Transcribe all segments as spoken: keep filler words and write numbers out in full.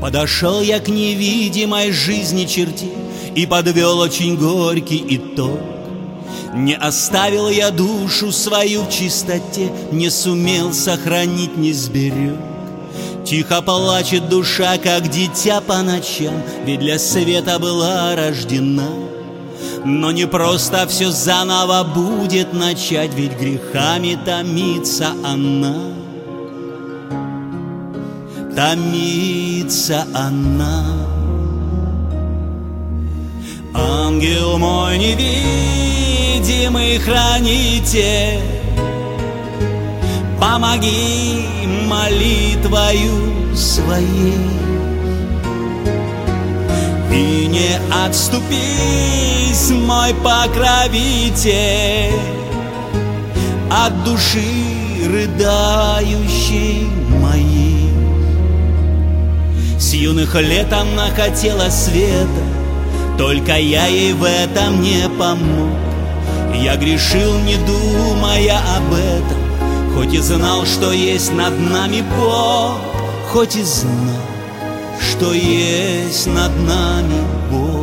Подошел я к невидимой жизни черте и подвел очень горький итог. Не оставил я душу свою в чистоте, не сумел сохранить, не сберег. Тихо плачет душа, как дитя по ночам, ведь для света была рождена. Но не просто все заново будет начать, ведь грехами томится она. Томится она. Ангел мой невидимый хранитель, помоги молитвою своей, и не отступись, мой покровитель, от души рыдающей моей. С юных лет она хотела света, только я ей в этом не помог. Я грешил, не думая об этом, хоть и знал, что есть над нами Бог, хоть и знал, что есть над нами Бог.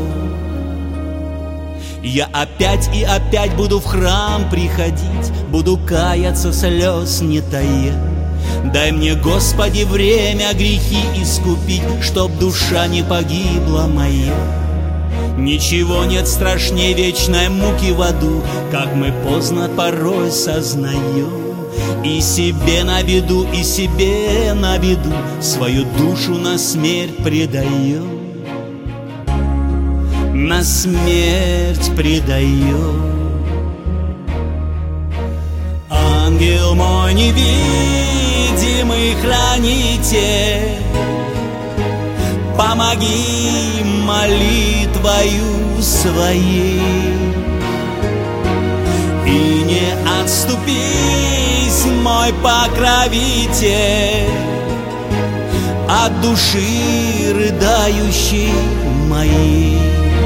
Я опять и опять буду в храм приходить, буду каяться, слез не тая. Дай мне, Господи, время грехи искупить, чтоб душа не погибла моя. Ничего нет страшнее вечной муки в аду, как мы поздно порой сознаем. И себе на беду, и себе на беду свою душу на смерть предаем. На смерть предаем. Ангел мой невидимый хранитель, помоги молитвою своей, и не отступись, мой покровитель, от души рыдающей моей.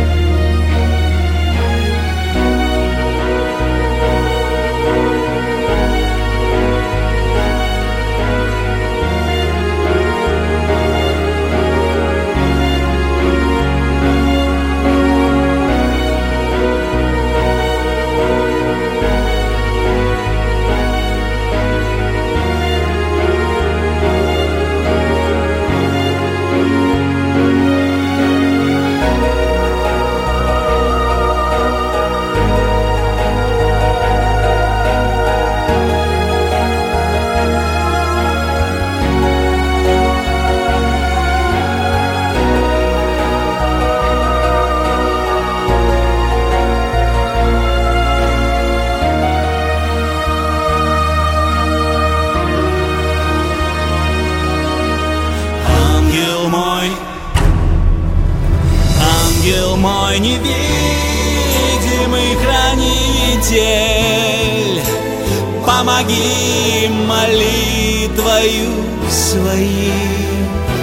Ангел мой невидимый хранитель, помоги молитвою своей,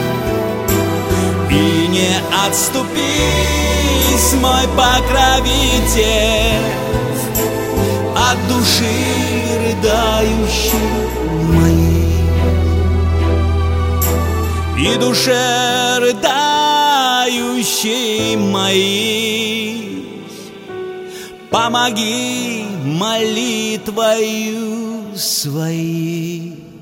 и не отступись, мой покровитель, от души рыдающей моей. И душе рыдающей моей помоги молитвою своей.